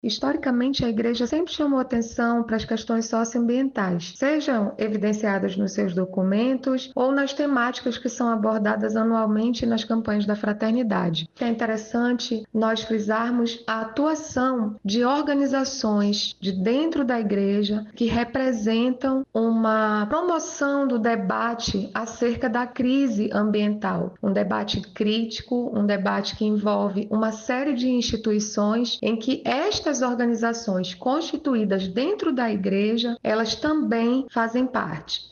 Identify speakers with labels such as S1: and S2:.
S1: Historicamente, a igreja sempre chamou atenção para as questões socioambientais, sejam evidenciadas nos seus documentos ou nas temáticas que são abordadas anualmente nas campanhas da fraternidade. É interessante nós frisarmos a atuação de organizações de dentro da igreja que representam uma promoção do debate acerca da crise ambiental, um debate crítico, um debate que envolve uma série de instituições em que estas organizações constituídas dentro da igreja, elas também fazem parte.